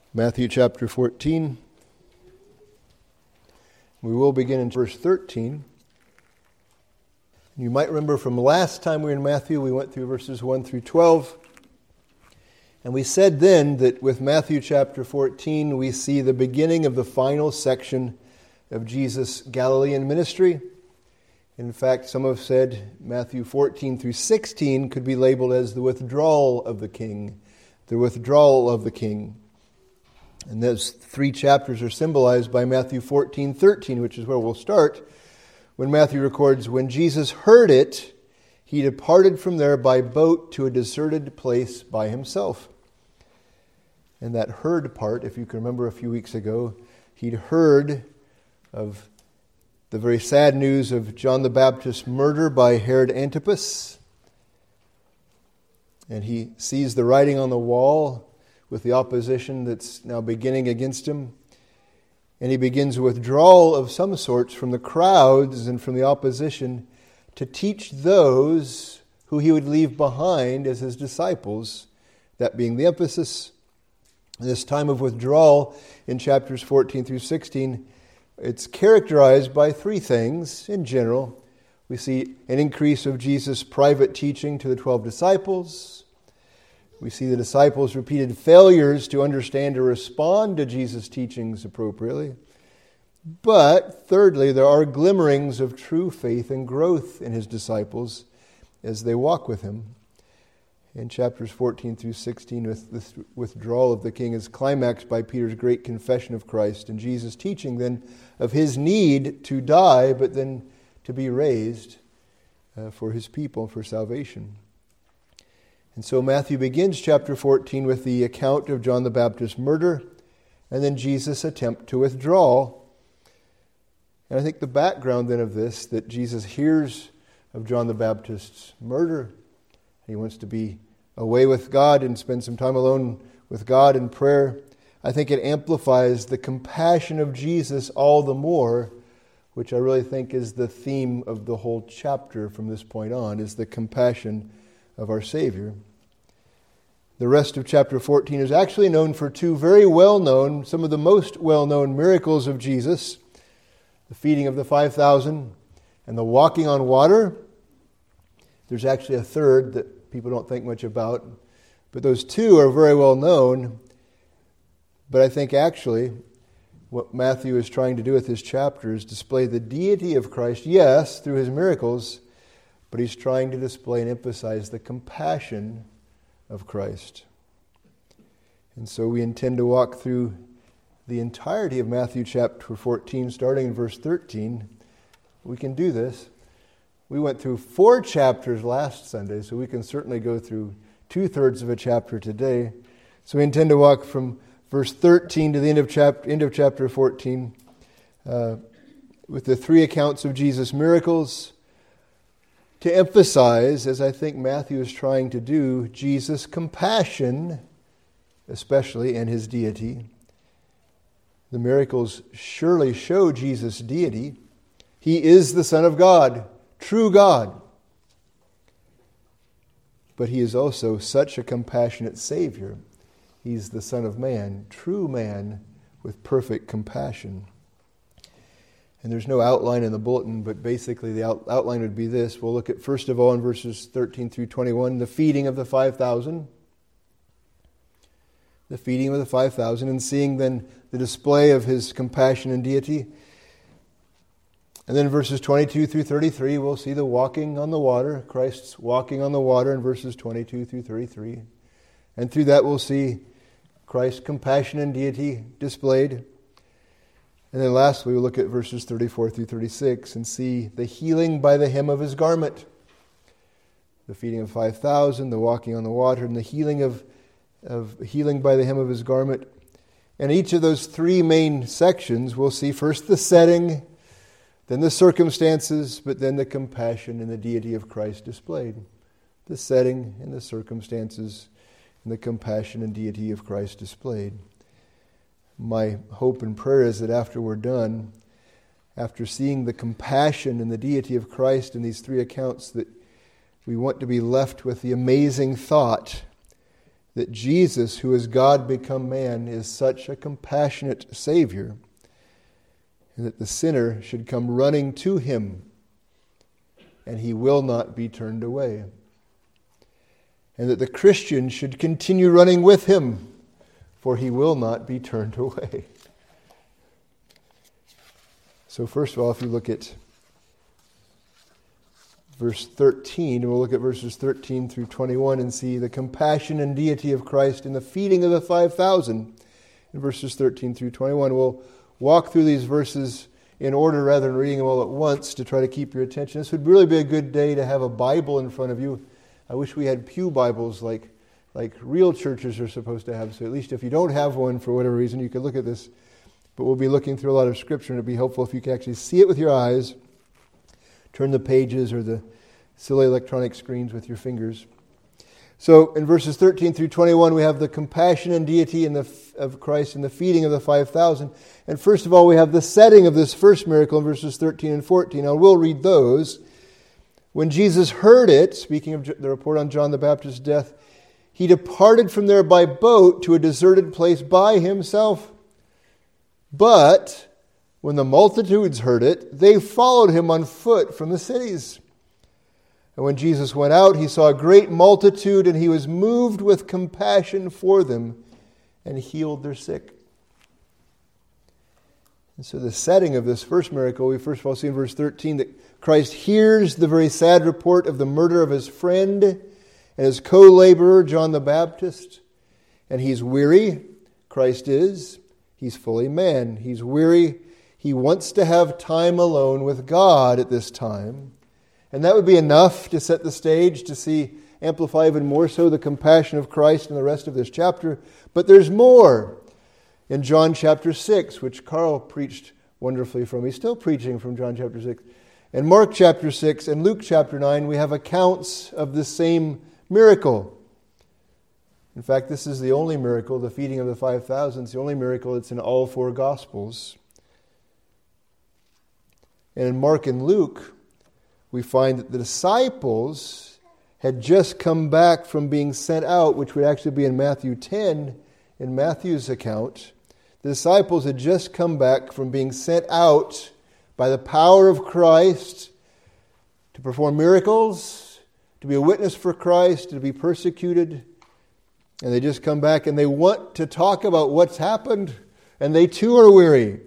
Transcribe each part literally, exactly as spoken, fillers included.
Matthew chapter fourteen. We will begin in verse thirteen. You might remember from last time we were in Matthew, we went through verses one through twelve. And we said then that with Matthew chapter fourteen, we see the beginning of the final section of Jesus' Galilean ministry. In fact, some have said Matthew fourteen through sixteen could be labeled as the withdrawal of the king. The withdrawal of the king. And those three chapters are symbolized by Matthew fourteen thirteen, which is where we'll start, when Matthew records, when Jesus heard it, he departed from there by boat to a deserted place by himself. And that heard part, if you can remember a few weeks ago, he'd heard of the very sad news of John the Baptist's murder by Herod Antipas. And he sees the writing on the wall with the opposition that's now beginning against him. And he begins a withdrawal of some sorts from the crowds and from the opposition to teach those who he would leave behind as his disciples, that being the emphasis. This time of withdrawal in chapters fourteen through sixteen, it's characterized by three things in general. We see an increase of Jesus' private teaching to the twelve disciples. We see the disciples' repeated failures to understand or respond to Jesus' teachings appropriately. But thirdly, there are glimmerings of true faith and growth in his disciples as they walk with him. In chapters fourteen through sixteen, with the withdrawal of the king is climaxed by Peter's great confession of Christ and Jesus' teaching then of his need to die, but then to be raised uh, for his people, for salvation. And so Matthew begins chapter fourteen with the account of John the Baptist's murder and then Jesus' attempt to withdraw. And I think the background then of this, that Jesus hears of John the Baptist's murder. He wants to be away with God and spend some time alone with God in prayer. I think it amplifies the compassion of Jesus all the more, which I really think is the theme of the whole chapter from this point on, is the compassion of our Savior. The rest of chapter fourteen is actually known for two very well-known, some of the most well-known miracles of Jesus, the feeding of the five thousand and the walking on water. There's actually a third that people don't think much about, but those two are very well known. But I think actually what Matthew is trying to do with his chapter is display the deity of Christ, yes, through his miracles, but he's trying to display and emphasize the compassion of Christ. And so we intend to walk through the entirety of Matthew chapter fourteen, starting in verse thirteen. We can do this. We went through four chapters last Sunday, so we can certainly go through two-thirds of a chapter today. So we intend to walk from verse thirteen to the end of chapter, end of chapter fourteen uh, with the three accounts of Jesus' miracles, to emphasize, as I think Matthew is trying to do, Jesus' compassion, especially, and his deity. The miracles surely show Jesus' deity. He is the Son of God, true God. But he is also such a compassionate Savior. He's the Son of Man, true man with perfect compassion. And there's no outline in the bulletin, but basically the out, outline would be this. We'll look at, first of all, in verses thirteen through twenty-one, the feeding of the five thousand. The feeding of the five thousand, and seeing then the display of his compassion and deity. And then in verses twenty-two through thirty-three, we'll see the walking on the water, Christ's walking on the water in verses twenty-two through thirty-three. And through that we'll see Christ's compassion and deity displayed. And then lastly, we'll look at verses thirty-four through thirty-six and see the healing by the hem of his garment. The feeding of five thousand, the walking on the water, and the healing of, of healing by the hem of his garment. And each of those three main sections, we'll see first the setting, then the circumstances, but then the compassion and the deity of Christ displayed. The setting and the circumstances and the compassion and deity of Christ displayed. My hope and prayer is that after we're done, after seeing the compassion and the deity of Christ in these three accounts, that we want to be left with the amazing thought that Jesus, who is God become man, is such a compassionate Savior, and that the sinner should come running to him, and he will not be turned away. And that the Christian should continue running with him, for he will not be turned away. So first of all, if you look at verse thirteen, and we'll look at verses thirteen through twenty-one and see the compassion and deity of Christ in the feeding of the five thousand. In verses thirteen through twenty-one, we'll walk through these verses in order rather than reading them all at once to try to keep your attention. This would really be a good day to have a Bible in front of you. I wish we had pew Bibles like, like real churches are supposed to have. So at least if you don't have one for whatever reason, you could look at this. But we'll be looking through a lot of Scripture, and it'd be helpful if you could actually see it with your eyes, turn the pages or the silly electronic screens with your fingers. So in verses thirteen through twenty-one, we have the compassion and deity in the, of Christ in the feeding of the five thousand. And first of all, we have the setting of this first miracle in verses thirteen and fourteen. Now, we'll read those. When Jesus heard it, speaking of the report on John the Baptist's death, he departed from there by boat to a deserted place by himself. But when the multitudes heard it, they followed him on foot from the cities. And when Jesus went out, he saw a great multitude, and he was moved with compassion for them, and healed their sick. And so the setting of this first miracle, we first of all see in verse thirteen that Christ hears the very sad report of the murder of his friend and his co-laborer, John the Baptist. And he's weary. Christ is. He's fully man. He's weary. He wants to have time alone with God at this time. And that would be enough to set the stage to see, amplify even more so the compassion of Christ in the rest of this chapter. But there's more. In John chapter six, which Carl preached wonderfully from. He's still preaching from John chapter six. In Mark chapter six and Luke chapter nine, we have accounts of the same miracle. In fact, this is the only miracle, the feeding of the five thousand, it's the only miracle that's in all four Gospels. And in Mark and Luke, we find that the disciples had just come back from being sent out, which would actually be in Matthew ten, in Matthew's account. The disciples had just come back from being sent out by the power of Christ to perform miracles, to be a witness for Christ, to be persecuted. And they just come back and they want to talk about what's happened, and they too are weary.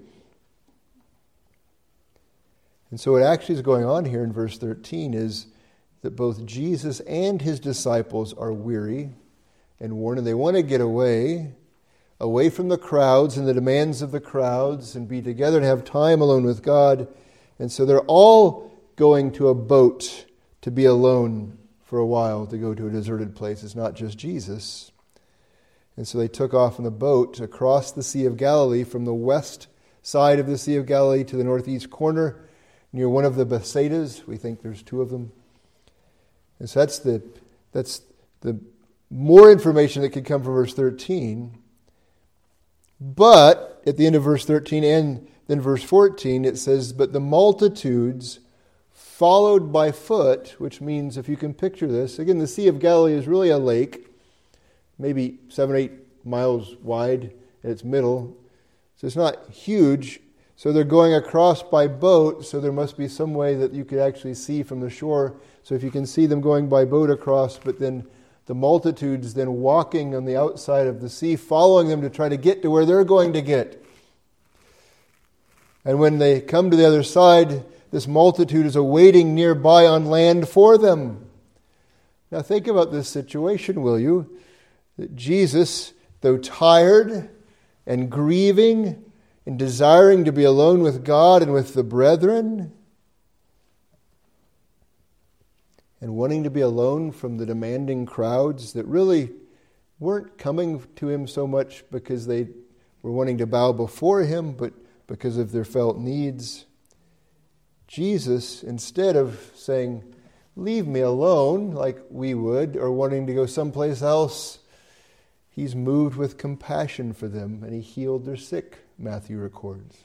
And so what actually is going on here in verse thirteen is that both Jesus and his disciples are weary and worn, and they want to get away, away from the crowds and the demands of the crowds, and be together and have time alone with God. And so they're all going to a boat to be alone for a while, to go to a deserted place. It's not just Jesus. And so they took off in the boat across the Sea of Galilee, from the west side of the Sea of Galilee to the northeast corner, near one of the Bethsaidas. We think there's two of them. And so that's the that's the more information that could come from verse thirteen. But at the end of verse thirteen and then verse fourteen, it says, but the multitudes followed by foot, which means, if you can picture this, again, the Sea of Galilee is really a lake, maybe seven, eight miles wide at its middle. So it's not huge. So they're going across by boat, so there must be some way that you could actually see from the shore. So if you can see them going by boat across, but then the multitudes then walking on the outside of the sea, following them to try to get to where they're going to get. And when they come to the other side, this multitude is awaiting nearby on land for them. Now think about this situation, will you? That Jesus, though tired and grieving and desiring to be alone with God and with the brethren, and wanting to be alone from the demanding crowds that really weren't coming to him so much because they were wanting to bow before him, but because of their felt needs, Jesus, instead of saying, leave me alone, like we would, or wanting to go someplace else, he's moved with compassion for them, and he healed their sick, Matthew records.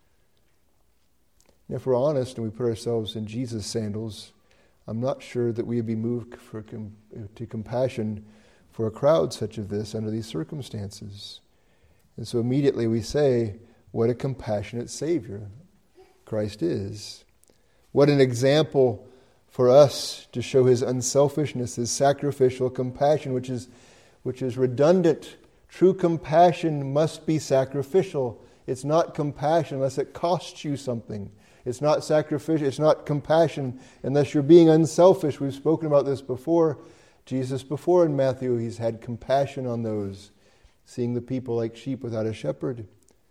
And if we're honest and we put ourselves in Jesus' sandals, I'm not sure that we would be moved for com- to compassion for a crowd such as this under these circumstances. And so immediately we say, what a compassionate Savior Christ is. What an example for us to show his unselfishness, his sacrificial compassion, which is, which is redundant. True compassion must be sacrificial. It's not compassion unless it costs you something. It's not sacrificial. It's not compassion unless you're being unselfish. We've spoken about this before. Jesus before in Matthew, he's had compassion on those, seeing the people like sheep without a shepherd.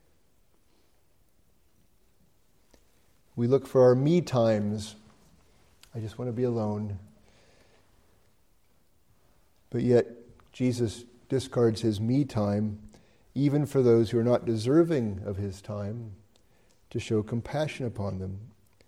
We look for our me times. I just want to be alone. But yet, Jesus discards his me time, even for those who are not deserving of his time, to show compassion upon them.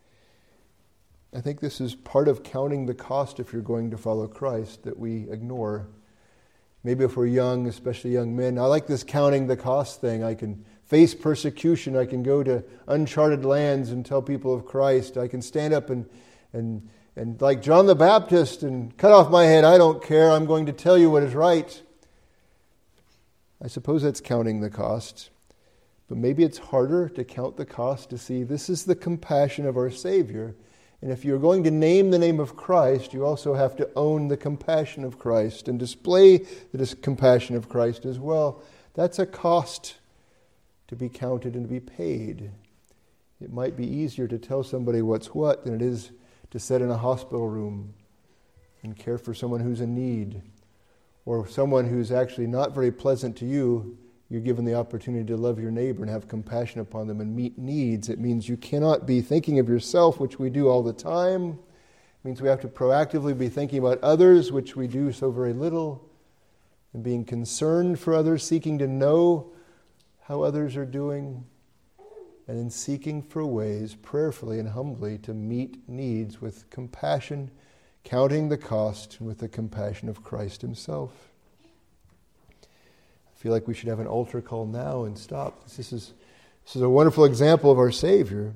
I think this is part of counting the cost if you're going to follow Christ that we ignore. Maybe if we're young, especially young men, I like this counting the cost thing. I can face persecution. I can go to uncharted lands and tell people of Christ. I can stand up and and and like John the Baptist and cut off my head. I don't care. I'm going to tell you what is right. I suppose that's counting the cost. But maybe it's harder to count the cost to see this is the compassion of our Savior. And if you're going to name the name of Christ, you also have to own the compassion of Christ and display the compassion of Christ as well. That's a cost to be counted and to be paid. It might be easier to tell somebody what's what than it is to sit in a hospital room and care for someone who's in need, or someone who's actually not very pleasant to you. You're given the opportunity to love your neighbor and have compassion upon them and meet needs. It means you cannot be thinking of yourself, which we do all the time. It means we have to proactively be thinking about others, which we do so very little, and being concerned for others, seeking to know how others are doing, and in seeking for ways, prayerfully and humbly, to meet needs with compassion, counting the cost, and with the compassion of Christ himself. I feel like we should have an altar call now and stop. This is, this is a wonderful example of our Savior.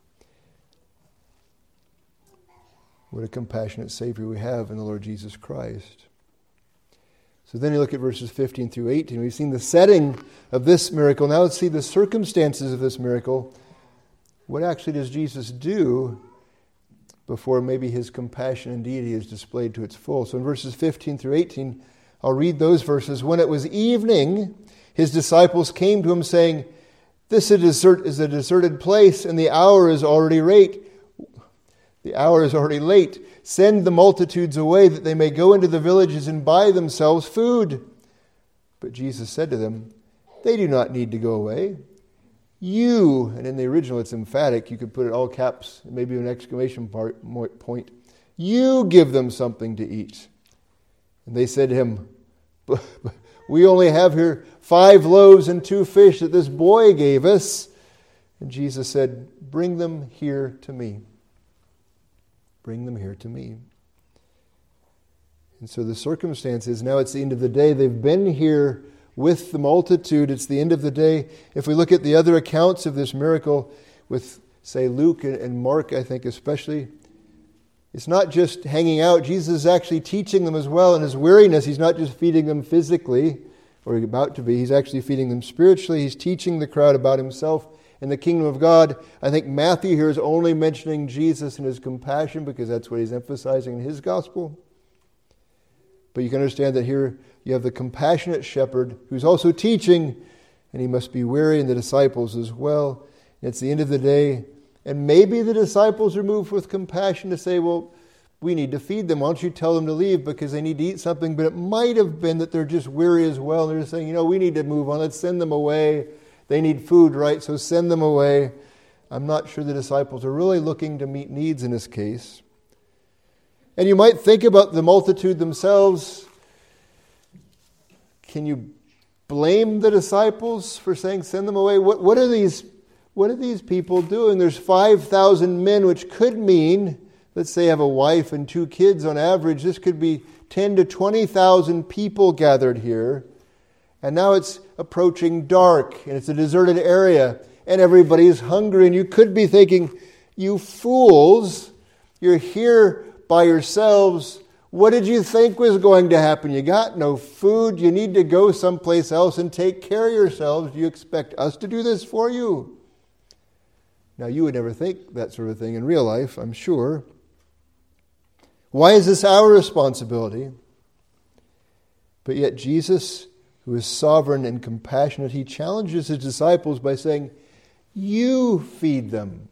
What a compassionate Savior we have in the Lord Jesus Christ. So then you look at verses fifteen through eighteen. We've seen the setting of this miracle. Now let's see the circumstances of this miracle. What actually does Jesus do before maybe his compassion and deity is displayed to its full? So in verses fifteen through eighteen, I'll read those verses. When it was evening, his disciples came to him saying, "This is a deserted place, and the hour is already late. The hour is already late. Send the multitudes away that they may go into the villages and buy themselves food." But Jesus said to them, "They do not need to go away. You," and in the original it's emphatic, you could put it all caps, maybe an exclamation point, "you give them something to eat." And they said to him, "We only have here five loaves and two fish that this boy gave us." And Jesus said, "Bring them here to me. Bring them here to me." And so the circumstance is now it's the end of the day. They've been here with the multitude. It's the end of the day. If we look at the other accounts of this miracle with, say, Luke and Mark, I think especially, it's not just hanging out. Jesus is actually teaching them as well. In his weariness, he's not just feeding them physically, or about to be. He's actually feeding them spiritually. He's teaching the crowd about himself and the kingdom of God. I think Matthew here is only mentioning Jesus and his compassion because that's what he's emphasizing in his gospel. But you can understand that here you have the compassionate shepherd who's also teaching, and he must be weary, and the disciples as well. And it's the end of the day. And maybe the disciples are moved with compassion to say, well, we need to feed them. Why don't you tell them to leave because they need to eat something? But it might have been that they're just weary as well. They're just saying, you know, we need to move on. Let's send them away. They need food, right? So send them away. I'm not sure the disciples are really looking to meet needs in this case. And you might think about the multitude themselves. Can you blame the disciples for saying send them away? What, what are these What are these people doing? There's five thousand men, which could mean, let's say, have a wife and two kids on average. This could be ten to twenty thousand people gathered here. And now it's approaching dark, and it's a deserted area, and everybody's hungry. And you could be thinking, you fools, you're here by yourselves. What did you think was going to happen? You got no food. You need to go someplace else and take care of yourselves. Do you expect us to do this for you? Now, you would never think that sort of thing in real life, I'm sure. Why is this our responsibility? But yet Jesus, who is sovereign and compassionate, he challenges his disciples by saying, you feed them.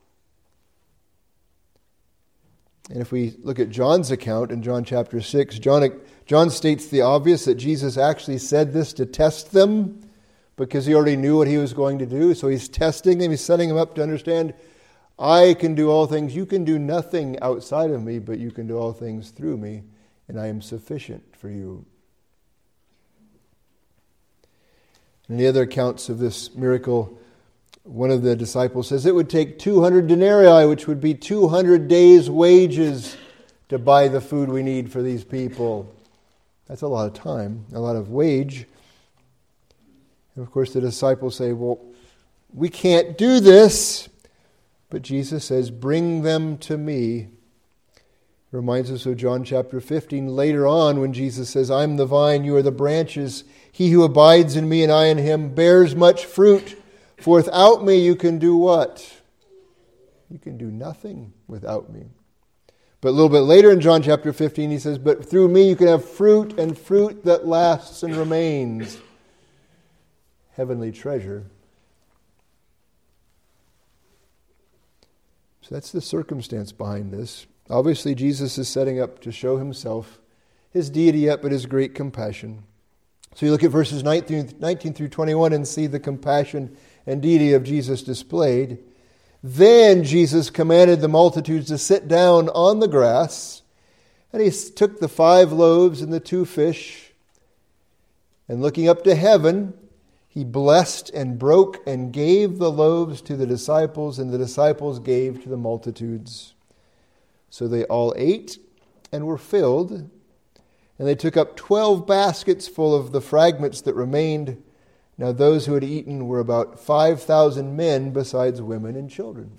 And if we look at John's account in John chapter six, John, John states the obvious, that Jesus actually said this to test them because he already knew what he was going to do. So he's testing them. He's setting them up to understand, I can do all things. You can do nothing outside of me, but you can do all things through me, and I am sufficient for you. In the other accounts of this miracle, one of the disciples says it would take two hundred denarii, which would be two hundred days' wages, to buy the food we need for these people. That's a lot of time, a lot of wage. And of course the disciples say, well, we can't do this. But Jesus says, bring them to me. Reminds us of John chapter fifteen. Later on, when Jesus says, I'm the vine, you are the branches. He who abides in me and I in him bears much fruit. For without me you can do what? You can do nothing without me. But a little bit later in John chapter fifteen, he says, but through me you can have fruit, and fruit that lasts and remains. Heavenly treasure. So that's the circumstance behind this. Obviously, Jesus is setting up to show himself, his deity yet, but his great compassion. So you look at verses nineteen through twenty-one and see the compassion and deity of Jesus displayed. Then Jesus commanded the multitudes to sit down on the grass, and he took the five loaves and the two fish, and looking up to heaven, he blessed and broke and gave the loaves to the disciples, and the disciples gave to the multitudes. So they all ate and were filled, and they took up twelve baskets full of the fragments that remained. Now those who had eaten were about five thousand men, besides women and children.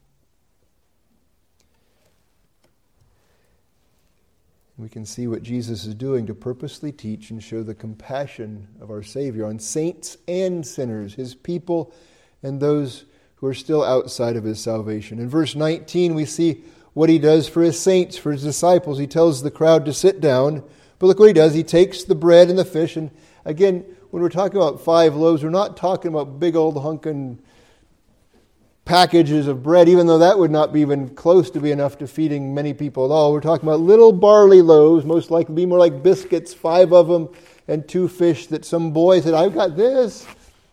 We can see what Jesus is doing to purposely teach and show the compassion of our Savior on saints and sinners, his people and those who are still outside of his salvation. In verse nineteen, we see what he does for his saints, for his disciples. He tells the crowd to sit down, but look what he does. He takes the bread and the fish, and again, when we're talking about five loaves, we're not talking about big old hunkin' packages of bread, even though that would not be even close to be enough to feeding many people at all. We're talking about little barley loaves, most likely be more like biscuits, five of them, and two fish that some boy said, I've got this.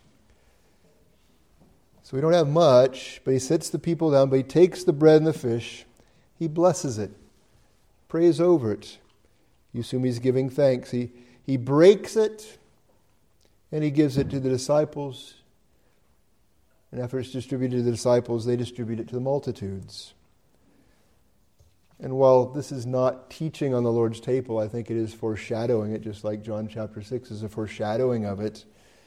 So we don't have much, but he sits the people down, but he takes the bread and the fish, he blesses it, prays over it. You assume he's giving thanks. He, he breaks it, and he gives it to the disciples. And after it's distributed to the disciples, they distribute it to the multitudes. And while this is not teaching on the Lord's table, I think it is foreshadowing it, just like John chapter six is a foreshadowing of it,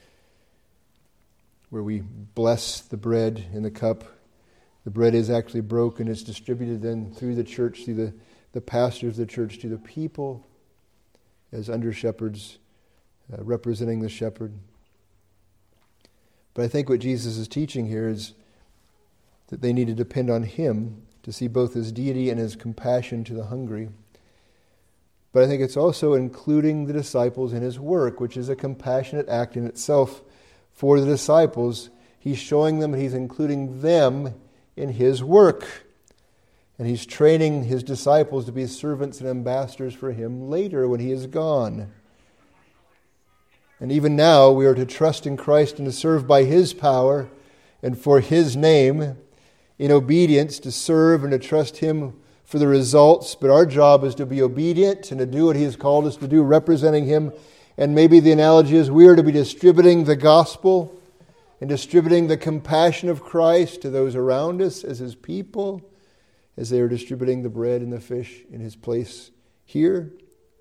where we bless the bread in the cup. The bread is actually broken. It's distributed then through the church, through the, the pastors of the church, to the people as under-shepherds, uh, representing the shepherd. But I think what Jesus is teaching here is that they need to depend on him to see both his deity and his compassion to the hungry. But I think it's also including the disciples in his work, which is a compassionate act in itself for the disciples. He's showing them that he's including them in his work. And he's training his disciples to be servants and ambassadors for him later when he is gone. And even now, we are to trust in Christ and to serve by his power and for his name, in obedience to serve and to trust him for the results. But our job is to be obedient and to do what he has called us to do, representing him. And maybe the analogy is we are to be distributing the gospel and distributing the compassion of Christ to those around us as his people, as they are distributing the bread and the fish in his place here.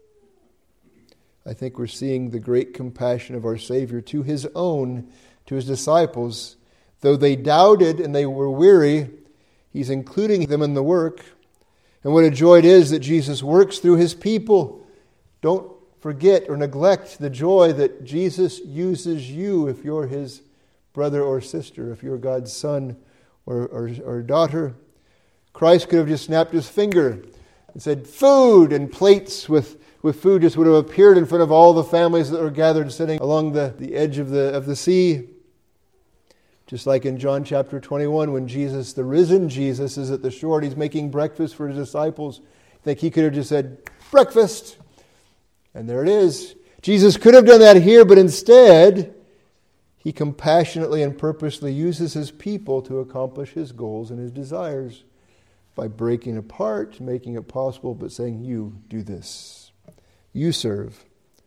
I think we're seeing the great compassion of our Savior to his own, to his disciples. Though they doubted and they were weary, he's including them in the work. And what a joy it is that Jesus works through his people. Don't forget or neglect the joy that Jesus uses you if you're his brother or sister, if you're God's son or, or, or daughter. Christ could have just snapped his finger and said, food, and plates with, with food just would have appeared in front of all the families that were gathered sitting along the, the edge of the, of the sea. Just like in John chapter twenty-one, when Jesus, the risen Jesus, is at the shore and he's making breakfast for his disciples. I think he could have just said, breakfast. And there it is. Jesus could have done that here, but instead, he compassionately and purposely uses his people to accomplish his goals and his desires by breaking apart, making it possible, but saying, you do this. You serve.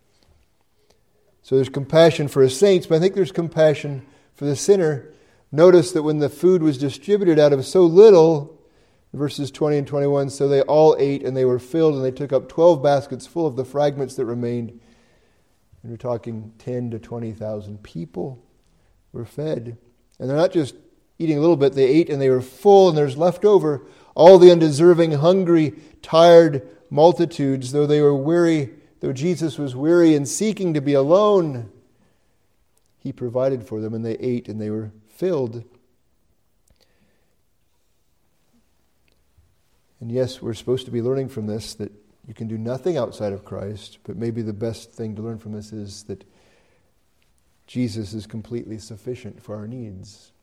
So there's compassion for his saints, but I think there's compassion for the sinner. Notice that when the food was distributed out of so little, verses twenty and twenty-one, so they all ate and they were filled and they took up twelve baskets full of the fragments that remained. And we're talking ten to twenty thousand people were fed. And they're not just eating a little bit, they ate and they were full and there's left over. All the undeserving, hungry, tired multitudes, though they were weary, though Jesus was weary and seeking to be alone, he provided for them and they ate and they were filled. And yes, we're supposed to be learning from this that you can do nothing outside of Christ, but maybe the best thing to learn from this is that Jesus is completely sufficient for our needs.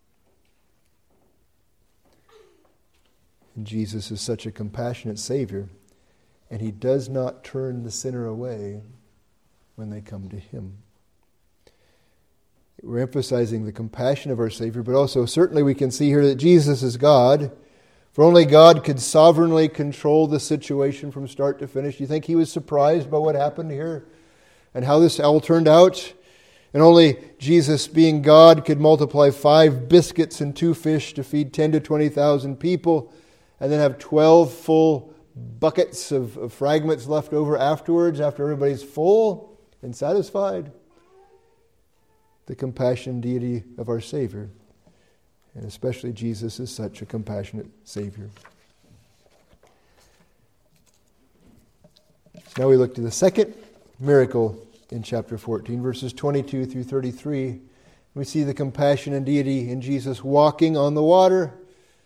And Jesus is such a compassionate Savior, and he does not turn the sinner away when they come to him. We're emphasizing the compassion of our Savior, but also certainly we can see here that Jesus is God. For only God could sovereignly control the situation from start to finish. Do you think he was surprised by what happened here and how this all turned out? And only Jesus, being God, could multiply five biscuits and two fish to feed ten to twenty thousand people, and then have twelve full buckets of, of fragments left over afterwards, after everybody's full and satisfied. The compassion deity of our Savior. And especially Jesus is such a compassionate Savior. So now we look to the second miracle in chapter fourteen, verses twenty-two through thirty-three. We see the compassion and deity in Jesus walking on the water.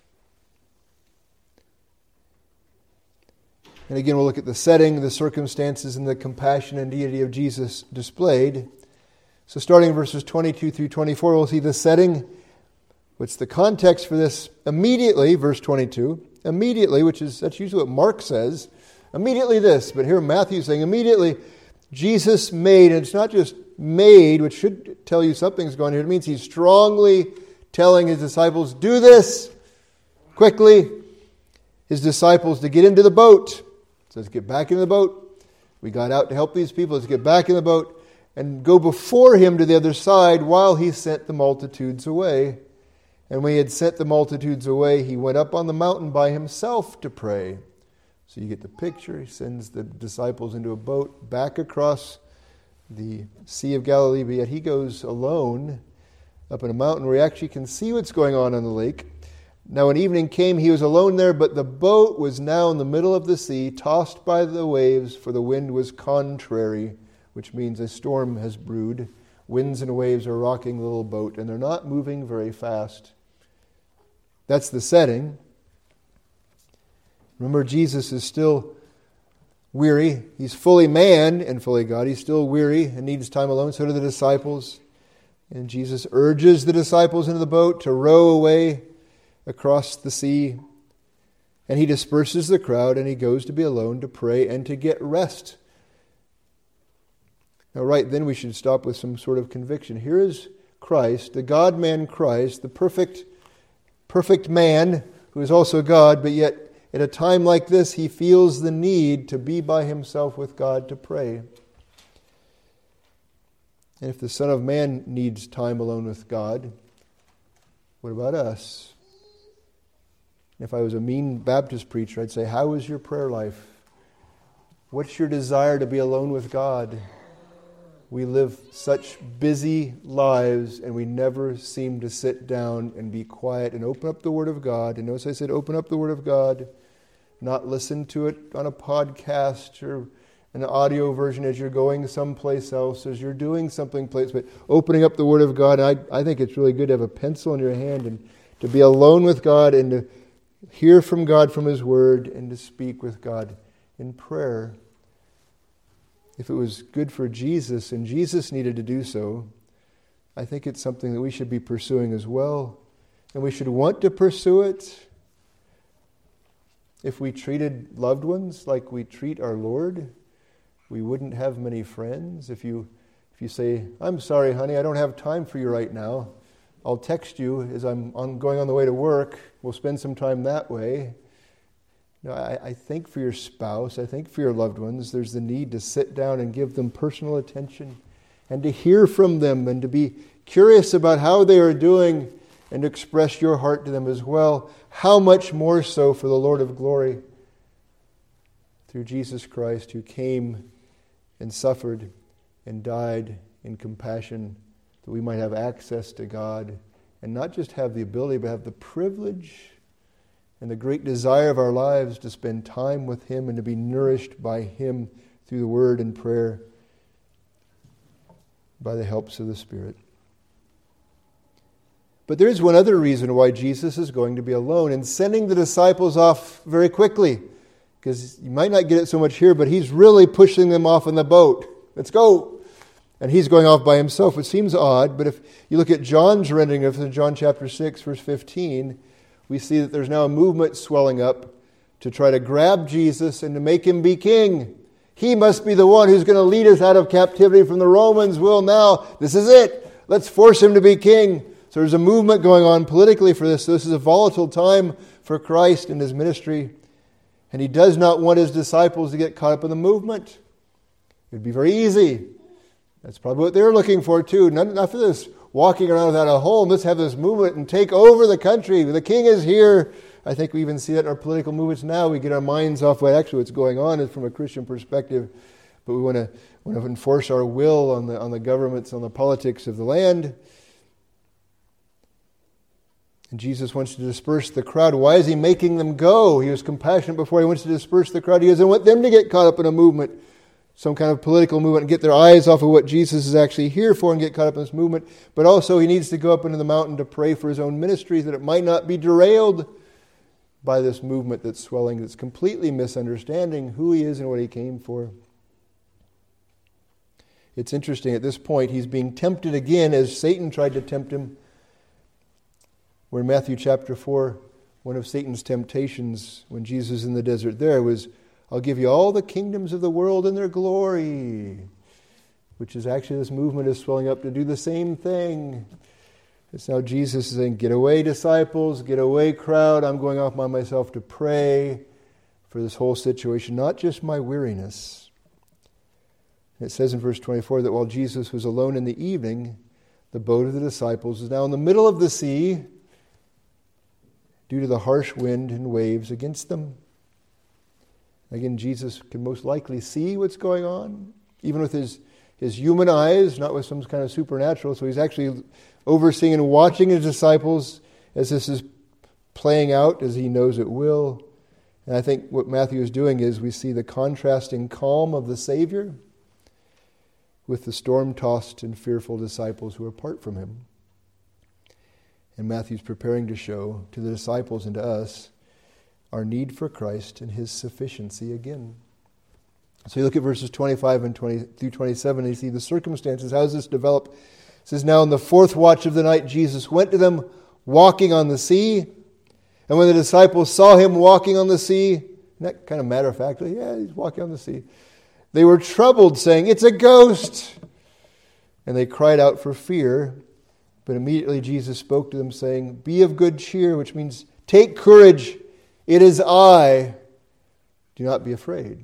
And again, we'll look at the setting, the circumstances, and the compassion and deity of Jesus displayed. So starting in verses twenty-two through twenty-four, we'll see the setting. What's the context for this? Immediately, verse twenty-two, immediately, which is, that's usually what Mark says, immediately this, but here Matthew's saying immediately Jesus made, and it's not just made, which should tell you something's going on here. It means he's strongly telling his disciples, do this quickly. His disciples to get into the boat. So let's get back in the boat. We got out to help these people. Let's get back in the boat and go before him to the other side while he sent the multitudes away. And when he had sent the multitudes away, he went up on the mountain by himself to pray. So you get the picture. He sends the disciples into a boat back across the Sea of Galilee, but yet he goes alone up in a mountain where he actually can see what's going on on the lake. Now when evening came, he was alone there, but the boat was now in the middle of the sea, tossed by the waves, for the wind was contrary, which means a storm has brewed. Winds and waves are rocking the little boat, and they're not moving very fast. That's the setting. Remember, Jesus is still weary. He's fully man and fully God. He's still weary and needs time alone. So do the disciples. And Jesus urges the disciples into the boat to row away across the sea. And he disperses the crowd and he goes to be alone to pray and to get rest. Now, right then we should stop with some sort of conviction. Here is Christ, the God-man Christ, the perfect, perfect man who is also God, but yet at a time like this, he feels the need to be by himself with God to pray. And if the Son of Man needs time alone with God, what about us? If I was a mean Baptist preacher, I'd say, how is your prayer life? What's your desire to be alone with God? We live such busy lives and we never seem to sit down and be quiet and open up the Word of God. And notice I said open up the Word of God. not listen to it on a podcast or an audio version as you're going someplace else, as you're doing something place, but opening up the Word of God. I, I think it's really good to have a pencil in your hand and to be alone with God and to hear from God from His Word and to speak with God in prayer. If it was good for Jesus and Jesus needed to do so, I think it's something that we should be pursuing as well. And we should want to pursue it. If we treated loved ones like we treat our Lord, we wouldn't have many friends. If you if you say, I'm sorry, honey, I don't have time for you right now. I'll text you as I'm on, going on the way to work. We'll spend some time that way. You know, I, I think for your spouse, I think for your loved ones, there's the need to sit down and give them personal attention and to hear from them and to be curious about how they are doing and to express your heart to them as well. How much more so for the Lord of glory through Jesus Christ, who came and suffered and died in compassion that we might have access to God and not just have the ability, but have the privilege and the great desire of our lives to spend time with Him and to be nourished by Him through the Word and prayer by the helps of the Spirit. But there is one other reason why Jesus is going to be alone and sending the disciples off very quickly. Because you might not get it so much here, but He's really pushing them off in the boat. Let's go. And He's going off by Himself. It seems odd, but if you look at John's rendering of it in John chapter six, verse fifteen, we see that there's now a movement swelling up to try to grab Jesus and to make Him be king. He must be the one who's going to lead us out of captivity from the Romans. Well, now, this is it. Let's force Him to be king. So there's a movement going on politically for this. So this is a volatile time for Christ and His ministry. And He does not want His disciples to get caught up in the movement. It would be very easy. That's probably what they're looking for too. Not enough of this walking around without a home. Let's have this movement and take over the country. The king is here. I think we even see that in our political movements now. We get our minds off what actually what's going on from a Christian perspective. But we want to, want to enforce our will on the, on the governments, on the politics of the land. And Jesus wants to disperse the crowd. Why is He making them go? He was compassionate before He wants to disperse the crowd. He doesn't want them to get caught up in a movement, some kind of political movement, and get their eyes off of what Jesus is actually here for and get caught up in this movement. But also He needs to go up into the mountain to pray for His own ministry that it might not be derailed by this movement that's swelling, that's completely misunderstanding who He is and what He came for. It's interesting, at this point, He's being tempted again as Satan tried to tempt Him. Where in Matthew chapter four, one of Satan's temptations when Jesus was in the desert there was, I'll give you all the kingdoms of the world and their glory. Which is actually, this movement is swelling up to do the same thing. It's now Jesus is saying, get away disciples, get away crowd. I'm going off by myself to pray for this whole situation, not just my weariness. It says in verse twenty-four that while Jesus was alone in the evening, the boat of the disciples is now in the middle of the sea, due to the harsh wind and waves against them. Again, Jesus can most likely see what's going on, even with his, his human eyes, not with some kind of supernatural. So He's actually overseeing and watching His disciples as this is playing out, as He knows it will. And I think what Matthew is doing is we see the contrasting calm of the Savior with the storm-tossed and fearful disciples who are apart from Him. And Matthew's preparing to show to the disciples and to us our need for Christ and His sufficiency again. So you look at verses twenty-five and twenty through twenty-seven, and you see the circumstances. How does this develop? It says, now in the fourth watch of the night, Jesus went to them walking on the sea. And when the disciples saw Him walking on the sea, isn't that kind of matter-of-factly? Yeah, He's walking on the sea. They were troubled, saying, it's a ghost. And they cried out for fear. But immediately Jesus spoke to them, saying, be of good cheer, which means take courage. It is I. Do not be afraid.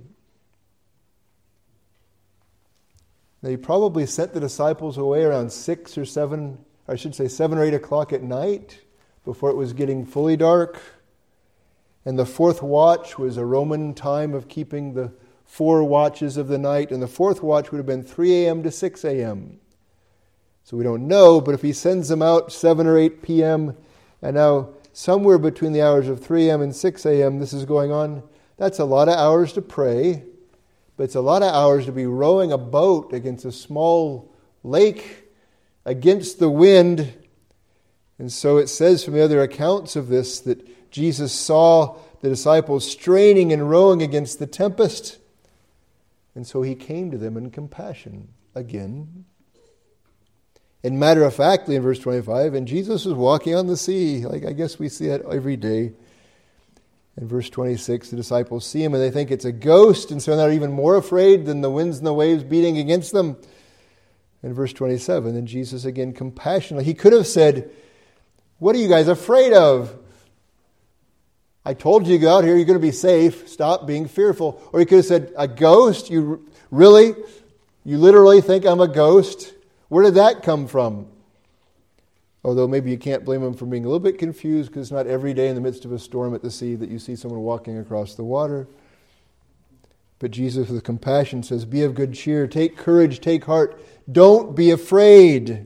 Now, He probably sent the disciples away around six or seven, I should say seven or eight o'clock at night, before it was getting fully dark. And the fourth watch was a Roman time of keeping the four watches of the night. And the fourth watch would have been three a.m. to six a.m. So we don't know, but if He sends them out seven or eight p.m., and now somewhere between the hours of three a.m. and six a.m. this is going on, That's a lot of hours to pray, but it's a lot of hours to be rowing a boat against a small lake, against the wind. And so it says from the other accounts of this that Jesus saw the disciples straining and rowing against the tempest. And so he came to them in compassion again. And matter of factly, in verse twenty-five, and Jesus was walking on the sea. Like, I guess we see that every day. In verse twenty-six, the disciples see him and they think it's a ghost, and so they're even more afraid than the winds and the waves beating against them. In verse twenty-seven, then Jesus again compassionately, he could have said, what are you guys afraid of? I told you to go out here, you're going to be safe. Stop being fearful. Or he could have said, a ghost? You really? You literally think I'm a ghost? Where did that come from? Although maybe you can't blame him for being a little bit confused, because it's not every day in the midst of a storm at the sea that you see someone walking across the water. But Jesus with compassion says, be of good cheer, take courage, take heart, don't be afraid.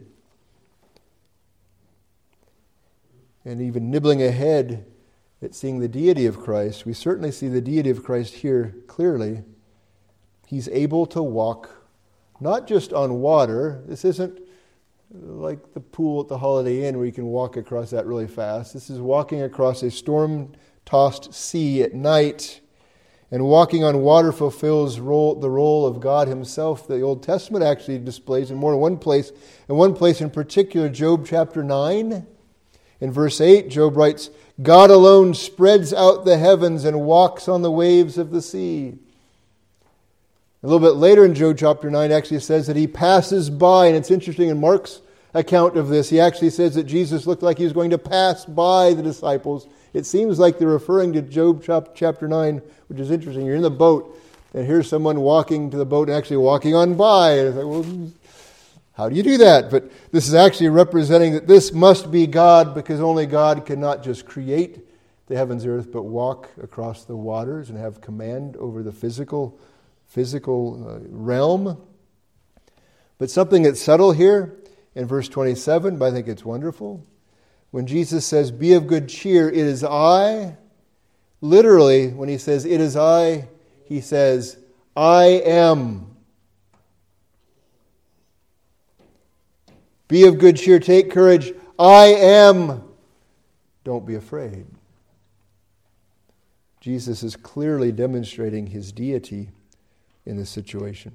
And even nibbling ahead at seeing the deity of Christ, we certainly see the deity of Christ here clearly. He's able to walk not just on water. This isn't like the pool at the Holiday Inn where you can walk across that really fast. This is walking across a storm-tossed sea at night. And walking on water fulfills role, the role of God himself. The Old Testament actually displays in more than one place. In one place in particular, Job chapter nine. In verse eight, Job writes, God alone spreads out the heavens and walks on the waves of the sea. A little bit later in Job chapter nine actually says that he passes by, and it's interesting in Mark's account of this, he actually says that Jesus looked like he was going to pass by the disciples. It seems like they're referring to Job chapter nine, which is interesting. You're in the boat, and here's someone walking to the boat and actually walking on by. And it's like, well, how do you do that? But this is actually representing that this must be God, because only God can not just create the heavens and earth, but walk across the waters and have command over the physical physical uh, realm. But something that's subtle here in verse twenty-seven, but I think it's wonderful. When Jesus says, be of good cheer, it is I. Literally, when he says, it is I, he says, I am. Be of good cheer, take courage, I am. Don't be afraid. Jesus is clearly demonstrating his deity in this situation.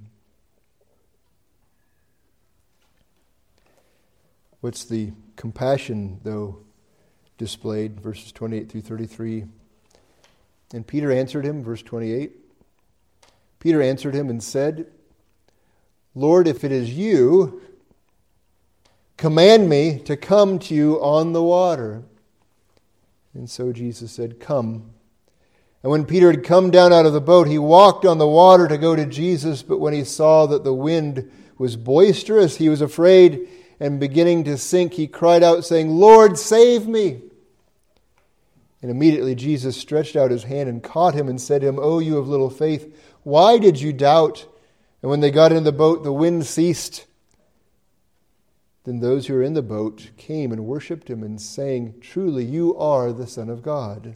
What's the compassion, though, displayed? Verses twenty-eight through thirty-three. And Peter answered him, verse twenty-eight. Peter answered him and said, Lord, if it is you, command me to come to you on the water. And so Jesus said, come. And when Peter had come down out of the boat, he walked on the water to go to Jesus. But when he saw that the wind was boisterous, he was afraid, and beginning to sink, he cried out, saying, Lord, save me. And immediately Jesus stretched out his hand and caught him and said to him, O you of little faith, why did you doubt? And when they got into the boat, the wind ceased. Then those who were in the boat came and worshipped him, and saying, truly, you are the Son of God.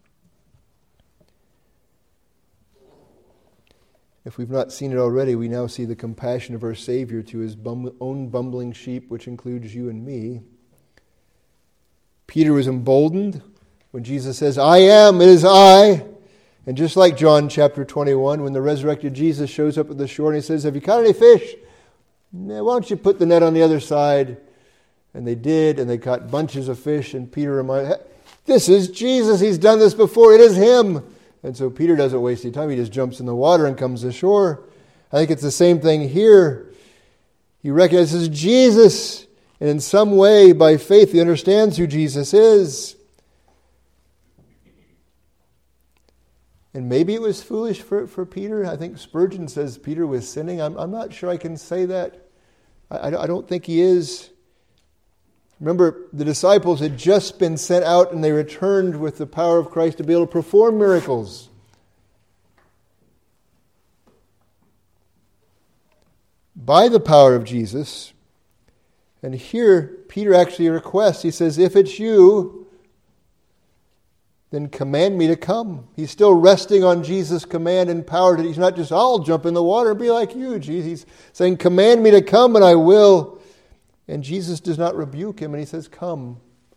If we've not seen it already, we now see the compassion of our Savior to his bum- own bumbling sheep, which includes you and me. Peter was emboldened when Jesus says, I am, it is I. And just like John chapter twenty-one, when the resurrected Jesus shows up at the shore and he says, have you caught any fish? Why don't you put the net on the other side? And they did, and they caught bunches of fish, and Peter reminded, this is Jesus, he's done this before, it is him. And so Peter doesn't waste any time. He just jumps in the water and comes ashore. I think it's the same thing here. He recognizes Jesus. And in some way, by faith, he understands who Jesus is. And maybe it was foolish for, for Peter. I think Spurgeon says Peter was sinning. I'm, I'm not sure I can say that. I, I don't think he is. Remember, the disciples had just been sent out and they returned with the power of Christ to be able to perform miracles. By the power of Jesus. And here, Peter actually requests, he says, if it's you, then command me to come. He's still resting on Jesus' command and power. He's not just, I'll jump in the water and be like you. He's saying, command me to come and I will. And Jesus does not rebuke him and he says, come.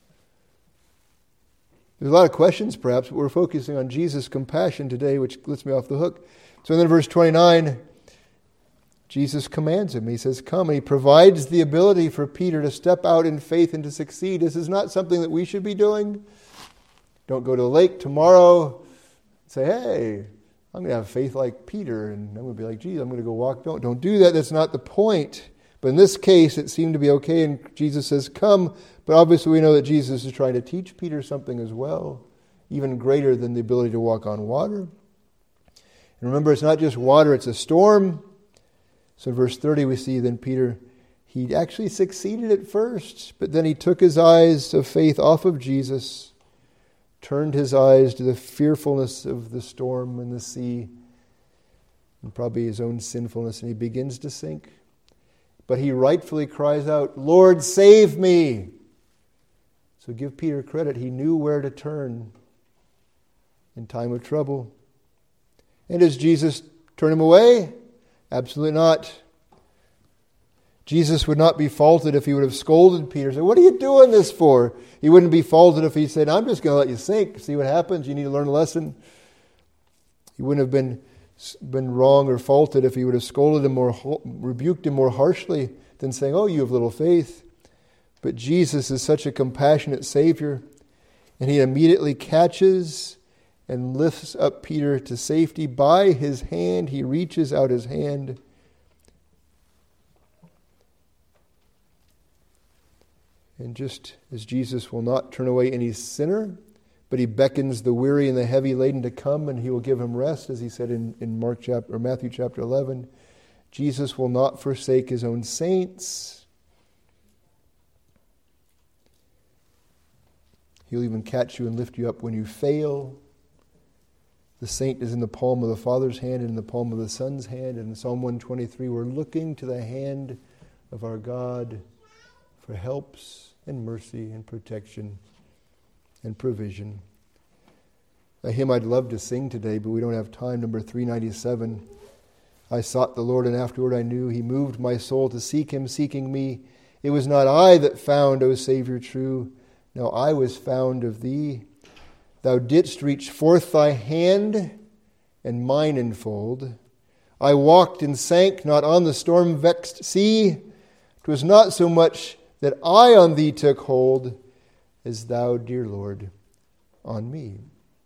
There's a lot of questions perhaps, but we're focusing on Jesus' compassion today, which lets me off the hook. So then in verse twenty-nine, Jesus commands him. He says, come. And he provides the ability for Peter to step out in faith and to succeed. This is not something that we should be doing. Don't go to the lake tomorrow and say, hey, I'm going to have faith like Peter. And I'm going to be like, geez, I'm going to go walk. Don't, don't do that. That's not the point. But in this case, it seemed to be okay. And Jesus says, come. But obviously we know that Jesus is trying to teach Peter something as well, even greater than the ability to walk on water. And remember, it's not just water, it's a storm. So in verse thirty we see then Peter, he actually succeeded at first, but then he took his eyes of faith off of Jesus, turned his eyes to the fearfulness of the storm and the sea, and probably his own sinfulness, and he begins to sink. But he rightfully cries out, Lord, save me. So give Peter credit. He knew where to turn in time of trouble. And does Jesus turn him away? Absolutely not. Jesus would not be faulted if he would have scolded Peter. Said, what are you doing this for? He wouldn't be faulted if he said, I'm just going to let you sink. See what happens. You need to learn a lesson. He wouldn't have been, been wrong or faulted if he would have scolded him or rebuked him more harshly than saying, oh, you have little faith. But Jesus is such a compassionate Savior, and he immediately catches and lifts up Peter to safety by his hand. He reaches out his hand. And just as Jesus will not turn away any sinner, but he beckons the weary and the heavy laden to come, and he will give him rest, as he said in, in Mark chapter or Matthew chapter eleven. Jesus will not forsake his own saints. He'll even catch you and lift you up when you fail. The saint is in the palm of the Father's hand and in the palm of the Son's hand. And in Psalm one twenty-three, we're looking to the hand of our God for helps and mercy and protection and provision. A hymn I'd love to sing today, but we don't have time, number three ninety-seven. I sought the Lord, and afterward I knew he moved my soul to seek him, seeking me. It was not I that found, O Savior true. No, I was found of thee. Thou didst reach forth thy hand, and mine enfold. I walked and sank not on the storm-vexed sea. 'Twas not so much that I on thee took hold, as thou, dear Lord, on me.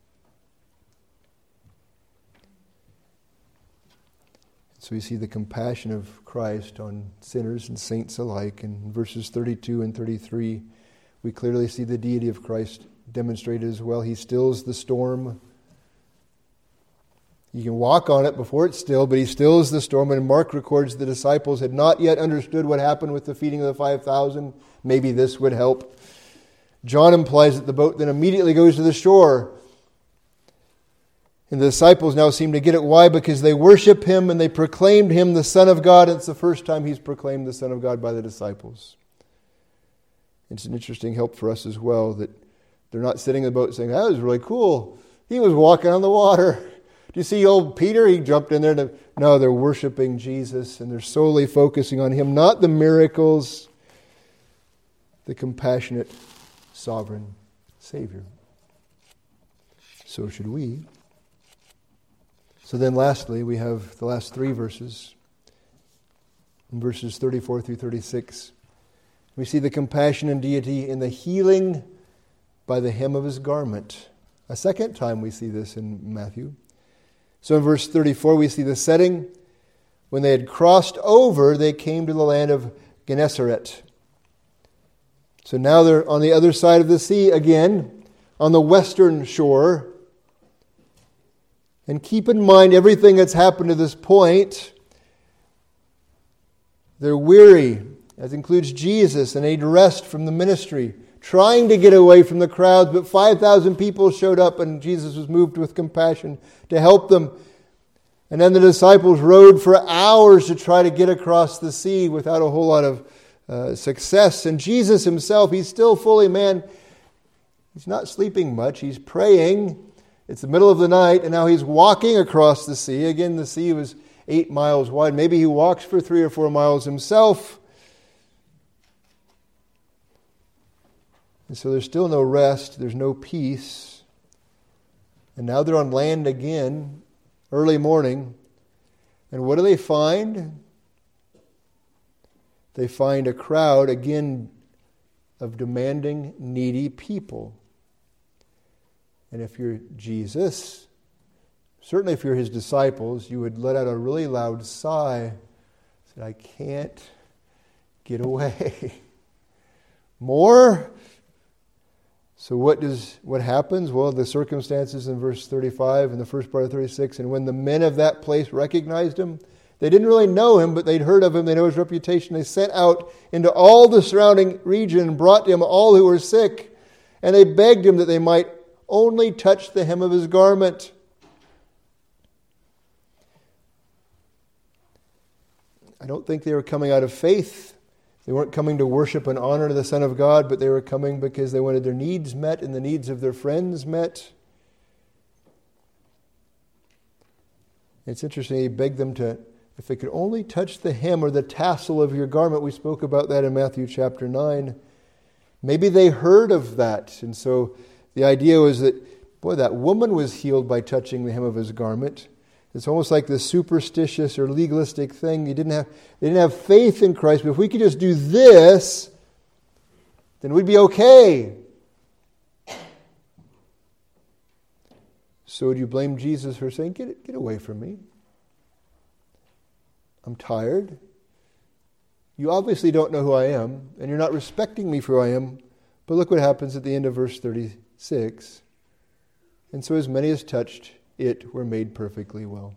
So we see the compassion of Christ on sinners and saints alike. In verses thirty-two and thirty-three, we clearly see the deity of Christ demonstrated as well. He stills the storm. You can walk on it before it's still, but he stills the storm. And Mark records the disciples had not yet understood what happened with the feeding of the five thousand. Maybe this would help. John implies that the boat then immediately goes to the shore. And the disciples now seem to get it. Why? Because they worship him and they proclaimed him the Son of God. It's the first time he's proclaimed the Son of God by the disciples. It's an interesting help for us as well that they're not sitting in the boat saying, that was really cool. He was walking on the water. Do you see old Peter? He jumped in there. To... No, they're worshiping Jesus and they're solely focusing on him, not the miracles, the compassionate, sovereign Savior. So should we. So then lastly, we have the last three verses. In verses thirty-four through thirty-six, we see the compassion and deity in the healing by the hem of his garment. A second time we see this in Matthew. So in verse thirty-four, we see the setting. When they had crossed over, they came to the land of Gennesaret. So now they're on the other side of the sea again, on the western shore. And keep in mind everything that's happened to this point. They're weary, as includes Jesus, and need rest from the ministry, trying to get away from the crowds, but five thousand people showed up and Jesus was moved with compassion to help them. And then the disciples rowed for hours to try to get across the sea without a whole lot of uh, success. And Jesus himself, he's still fully man. He's not sleeping much. He's praying. It's the middle of the night, and now he's walking across the sea. Again, the sea was eight miles wide. Maybe he walks for three or four miles himself. And so there's still no rest. There's no peace. And now they're on land again, early morning. And what do they find? They find a crowd, again, of demanding, needy people. And if you're Jesus, certainly if you're his disciples, you would let out a really loud sigh. Say, I can't get away. More? So what does what happens? Well, the circumstances in verse thirty-five and the first part of thirty-six, and when the men of that place recognized him, they didn't really know him, but they'd heard of him, they know his reputation. They sent out into all the surrounding region and brought to him all who were sick, and they begged him that they might only touch the hem of his garment. I don't think they were coming out of faith. They weren't coming to worship and honor the Son of God, but they were coming because they wanted their needs met and the needs of their friends met. It's interesting, he begged them to, if they could only touch the hem or the tassel of your garment. We spoke about that in Matthew chapter nine. Maybe they heard of that. And so the idea was that, boy, that woman was healed by touching the hem of his garment. It's almost like this superstitious or legalistic thing. You didn't have, they didn't have faith in Christ, but if we could just do this, then we'd be okay. So would you blame Jesus for saying, get, get away from me? I'm tired. You obviously don't know who I am, and you're not respecting me for who I am. But look what happens at the end of verse thirty-six. And so as many as touched it were made perfectly well.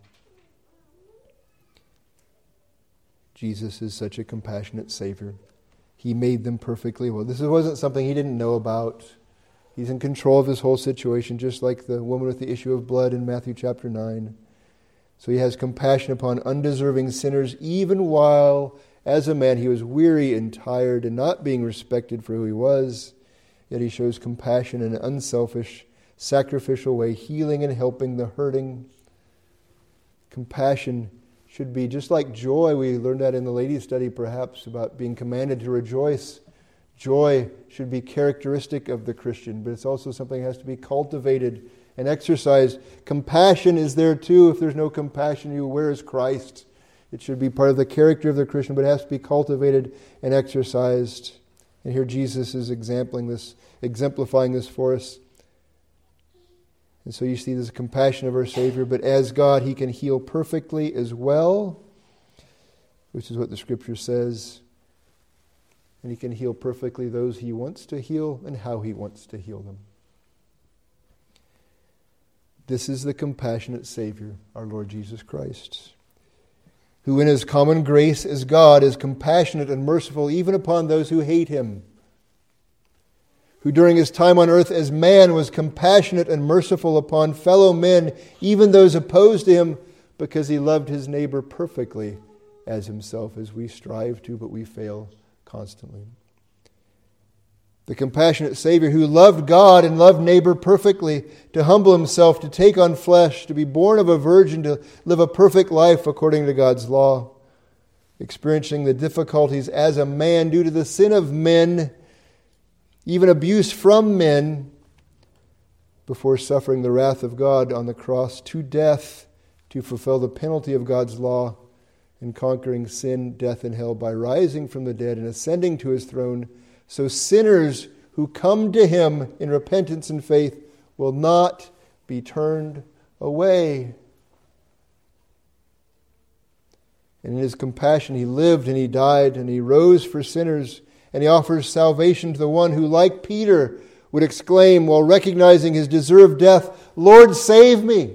Jesus is such a compassionate Savior. He made them perfectly well. This wasn't something he didn't know about. He's in control of this whole situation, just like the woman with the issue of blood in Matthew chapter nine. So he has compassion upon undeserving sinners, even while, as a man, he was weary and tired and not being respected for who he was. Yet he shows compassion in an unselfish, sacrificial way, healing and helping the hurting. Compassion should be just like joy. We learned that in the ladies' study, perhaps, about being commanded to rejoice. Joy should be characteristic of the Christian, but it's also something that has to be cultivated and exercised. Compassion is there too. If there's no compassion, you, where is Christ? It should be part of the character of the Christian, but it has to be cultivated and exercised. And here Jesus is exemplifying this, exemplifying this for us. And so you see this compassion of our Savior, but as God, he can heal perfectly as well, which is what the Scripture says. And he can heal perfectly those he wants to heal and how he wants to heal them. This is the compassionate Savior, our Lord Jesus Christ, who in his common grace as God is compassionate and merciful even upon those who hate him, who during his time on earth as man was compassionate and merciful upon fellow men, even those opposed to him, because he loved his neighbor perfectly as himself, as we strive to, but we fail constantly. The compassionate Savior who loved God and loved neighbor perfectly, to humble himself, to take on flesh, to be born of a virgin, to live a perfect life according to God's law, experiencing the difficulties as a man due to the sin of men, even abuse from men, before suffering the wrath of God on the cross to death to fulfill the penalty of God's law and conquering sin, death, and hell by rising from the dead and ascending to his throne. So sinners who come to him in repentance and faith will not be turned away. And in his compassion he lived and he died and he rose for sinners. And he offers salvation to the one who, like Peter, would exclaim while recognizing his deserved death, "Lord, save me."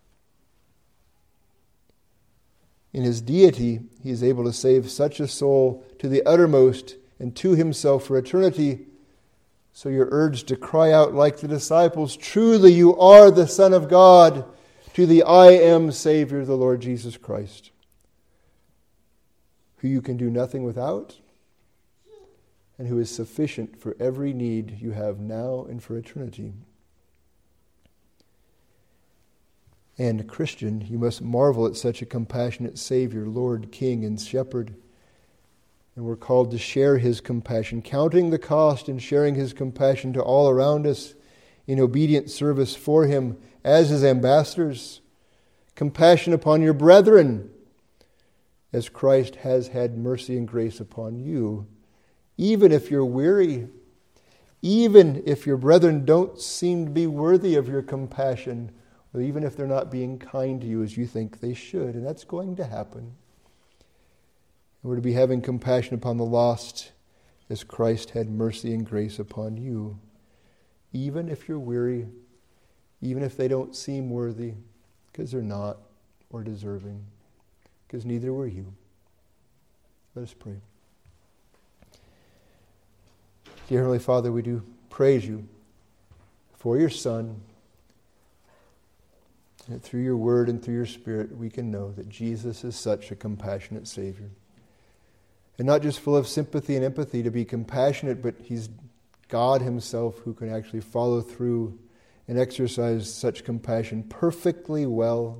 In his deity, he is able to save such a soul to the uttermost and to himself for eternity. So you're urged to cry out like the disciples, "Truly you are the Son of God," to the I am Savior, the Lord Jesus Christ, who you can do nothing without, and who is sufficient for every need you have now and for eternity. And, Christian, you must marvel at such a compassionate Savior, Lord, King, and Shepherd. And we're called to share his compassion, counting the cost and sharing his compassion to all around us in obedient service for him as his ambassadors. Compassion upon your brethren, as Christ has had mercy and grace upon you. Even if you're weary, even if your brethren don't seem to be worthy of your compassion, or even if they're not being kind to you as you think they should, and that's going to happen. We're to be having compassion upon the lost as Christ had mercy and grace upon you. Even if you're weary, even if they don't seem worthy, because they're not, or deserving, because neither were you. Let us pray. Dear Heavenly Father, we do praise you for your Son, and through your word and through your Spirit, we can know that Jesus is such a compassionate Savior. And not just full of sympathy and empathy to be compassionate, but he's God himself who can actually follow through and exercise such compassion perfectly well.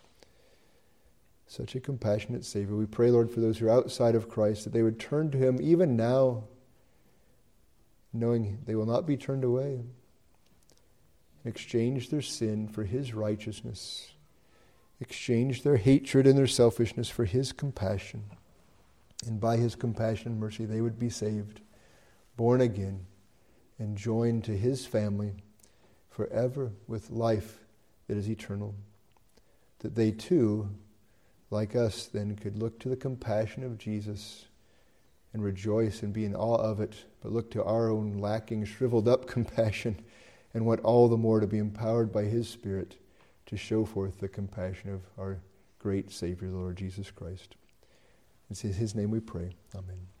Such a compassionate Savior. We pray, Lord, for those who are outside of Christ, that they would turn to him even now, knowing they will not be turned away. Exchange their sin for his righteousness. Exchange their hatred and their selfishness for his compassion. And by his compassion and mercy, they would be saved, born again, and joined to his family forever with life that is eternal. That they too, like us, then could look to the compassion of Jesus and rejoice and be in awe of it, but look to our own lacking, shriveled up compassion and want all the more to be empowered by his Spirit to show forth the compassion of our great Savior, the Lord Jesus Christ. It's in his name we pray. Amen.